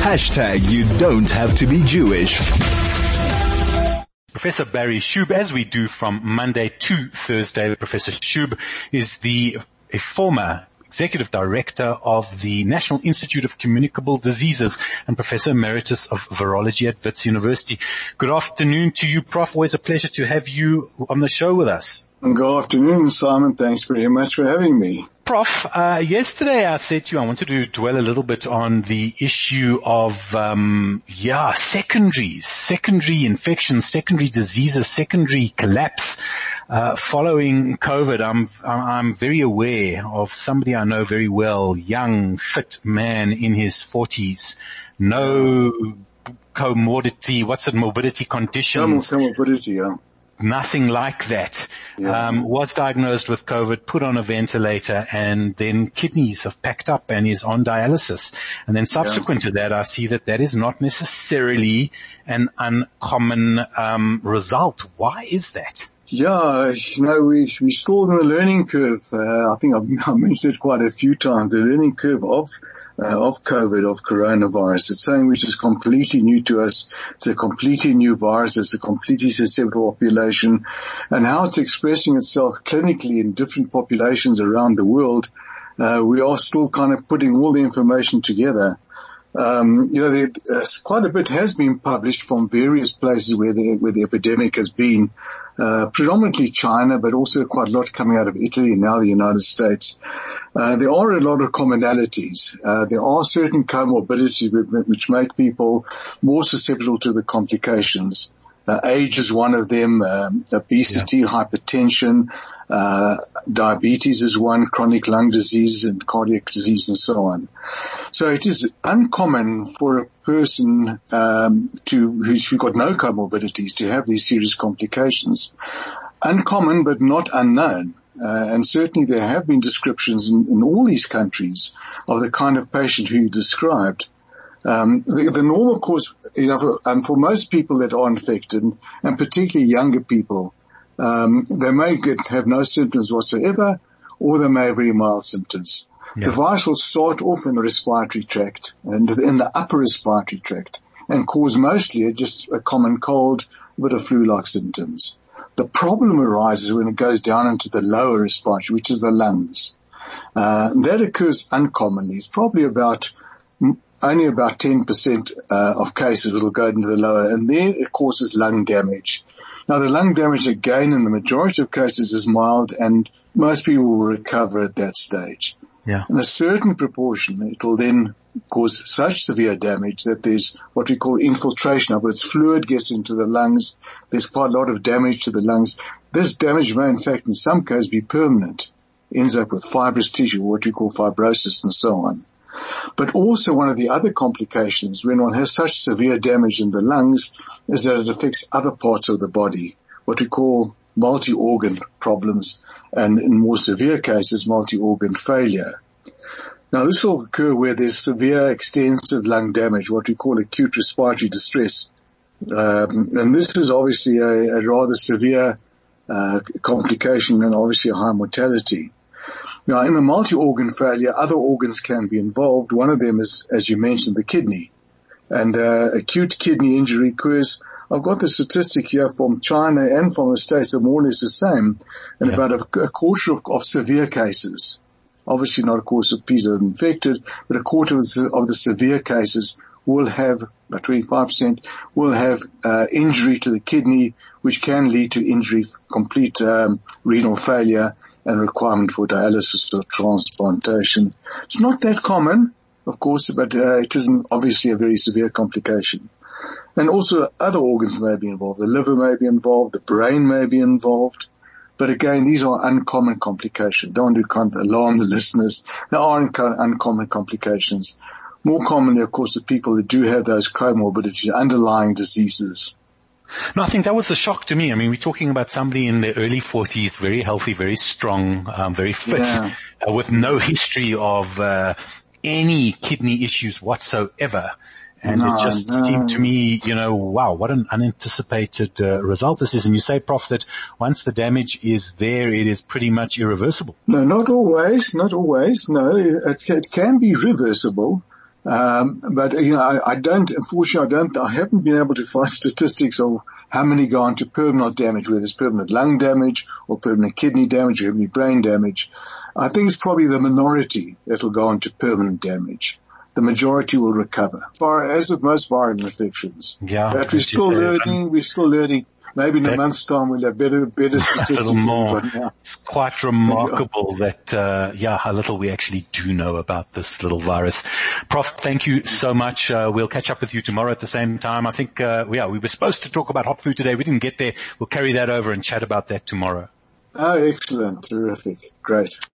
You don't have to be Jewish. Professor Barry Shube, as we do from Monday to Thursday, Professor Shube is a former Executive Director of the National Institute of Communicable Diseases and Professor Emeritus of Virology at Wits University. Good afternoon to you, Prof. Always a pleasure to have you on the show with us. Good afternoon, Simon. Thanks very much for having me. Prof, yesterday I said to you I wanted to dwell a little bit on the issue of, secondary infections, secondary diseases, secondary collapse, following COVID. I'm very aware of somebody I know very well, young, fit man in his 40s, no comorbidity, morbidity conditions. No comorbidity, yeah. Nothing like that. Yeah. Was diagnosed with COVID, put on a ventilator, and then kidneys have packed up and is on dialysis. And then subsequent to that, I see that is not necessarily an uncommon result. Why is that? Yeah, we're still in the learning curve. I think I've mentioned it quite a few times, the learning curve of COVID, of coronavirus. It's something which is completely new to us. It's a completely new virus. It's a completely susceptible population. And how it's expressing itself clinically in different populations around the world, we are still kind of putting all the information together. Quite a bit has been published from various places where the epidemic has been, predominantly China, but also quite a lot coming out of Italy and now the United States. There are a lot of commonalities. There are certain comorbidities which make people more susceptible to the complications. Age is one of them, obesity, hypertension, diabetes is one, chronic lung disease and cardiac disease and so on. So it is uncommon for a person who's got no comorbidities to have these serious complications. Uncommon but not unknown. And certainly there have been descriptions in all these countries of the kind of patient who you described. The normal course, for most people that are infected, and particularly younger people, they may have no symptoms whatsoever, or they may have very mild symptoms. Yeah. The virus will start off in the respiratory tract, and in the upper respiratory tract, and cause mostly just a common cold, a bit of flu-like symptoms. The problem arises when it goes down into the lower respiratory, which is the lungs. That occurs uncommonly. It's probably only about 10% of cases will go into the lower, and there it causes lung damage. Now the lung damage again in the majority of cases is mild, and most people will recover at that stage. Yeah. In a certain proportion, it will then cause such severe damage that there's what we call infiltration. In other words, fluid gets into the lungs. There's quite a lot of damage to the lungs. This damage may, in fact, in some cases be permanent. Ends up with fibrous tissue, what we call fibrosis and so on. But also one of the other complications when one has such severe damage in the lungs is that it affects other parts of the body, what we call multi-organ problems, and in more severe cases, multi-organ failure. Now this will occur where there's severe extensive lung damage, what we call acute respiratory distress. And this is obviously a rather severe complication and obviously a high mortality. Now in the multi-organ failure, other organs can be involved. One of them is, as you mentioned, the kidney. And acute kidney injury occurs. I've got the statistic here from China and from the States are more or less the same, and about a quarter of severe cases. Obviously not a quarter of people infected, but a quarter of the severe cases will have, about 25%, will have injury to the kidney, which can lead to injury, complete renal failure, and requirement for dialysis or transplantation. It's not that common, of course, but it isn't obviously a very severe complication. And also other organs may be involved. The liver may be involved. The brain may be involved. But again, these are uncommon complications. Don't want to alarm the listeners. There are uncommon complications. More commonly, of course, the people that do have those comorbidities, underlying diseases. No, I think that was a shock to me. I mean, we're talking about somebody in their early 40s, very healthy, very strong, very fit, with no history of any kidney issues whatsoever. And it just seemed to me, wow, what an unanticipated result this is. And you say, Prof, that once the damage is there, it is pretty much irreversible. No, not always. No, it can be reversible. But I haven't been able to find statistics of how many go on to permanent damage, whether it's permanent lung damage or permanent kidney damage or permanent brain damage. I think it's probably the minority that will go on to permanent damage. The majority will recover. As with most viral infections. Yeah. But we're still learning. Maybe in a month's time we'll have better statistics. A little more. It's quite remarkable that, how little we actually do know about this little virus. Prof, thank you so much. We'll catch up with you tomorrow at the same time. I think, we were supposed to talk about hot food today. We didn't get there. We'll carry that over and chat about that tomorrow. Oh, excellent. Terrific. Great.